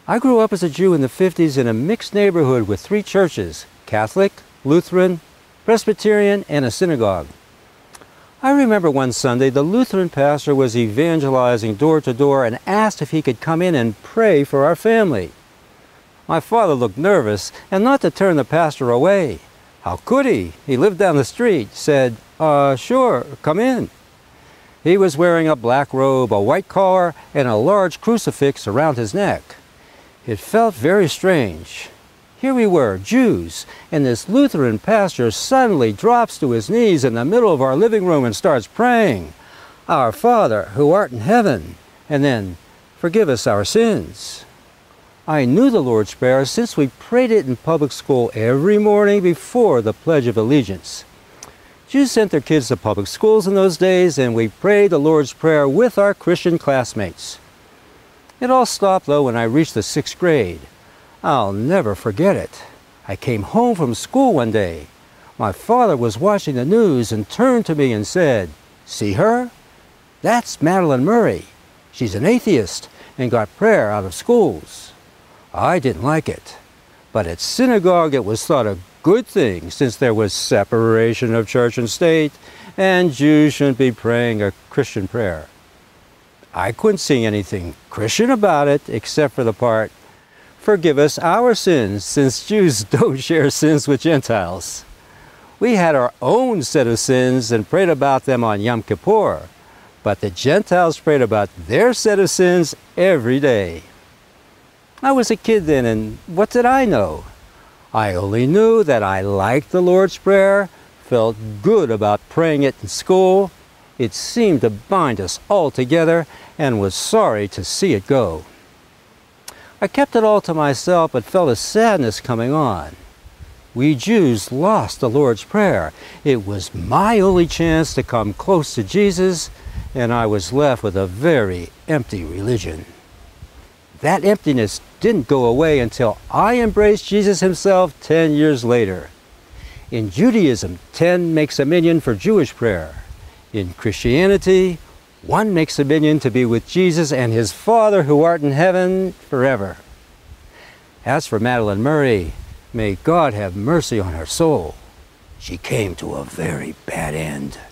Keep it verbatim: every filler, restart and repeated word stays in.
I grew up as a Jew in the fifties in a mixed neighborhood with three churches: Catholic, Lutheran, Presbyterian, and a synagogue. I remember one Sunday the Lutheran pastor was evangelizing door to door and asked if he could come in and pray for our family. My father looked nervous, and not to turn the pastor away. How could he? He lived down the street. Said, uh, sure, come in. He was wearing a black robe, a white collar, and a large crucifix around his neck. It felt very strange. Here we were, Jews, and this Lutheran pastor suddenly drops to his knees in the middle of our living room and starts praying, "Our Father, who art in heaven," and then, "Forgive us our sins." I knew the Lord's Prayer since we prayed it in public school every morning before the Pledge of Allegiance. Jews sent their kids to public schools in those days, and we prayed the Lord's Prayer with our Christian classmates. It all stopped, though, when I reached the sixth grade. I'll never forget it. I came home from school one day. My father was watching the news and turned to me and said, "See her? That's Madalyn Murray. She's an atheist and got prayer out of schools." I didn't like it, but at synagogue it was thought a good thing since there was separation of church and state, and Jews shouldn't be praying a Christian prayer. I couldn't see anything Christian about it except for the part, "Forgive us our sins," since Jews don't share sins with Gentiles. We had our own set of sins and prayed about them on Yom Kippur, but the Gentiles prayed about their set of sins every day. I was a kid then, and what did I know? I only knew that I liked the Lord's Prayer, felt good about praying it in school. It seemed to bind us all together, and was sorry to see it go. I kept it all to myself, but felt a sadness coming on. We Jews lost the Lord's Prayer. It was my only chance to come close to Jesus, and I was left with a very empty religion. That emptiness didn't go away until I embraced Jesus himself ten years later. In Judaism, ten makes a minyan for Jewish prayer. In Christianity, one makes a minyan to be with Jesus and his Father who art in heaven forever. As for Madalyn Murray, may God have mercy on her soul. She came to a very bad end.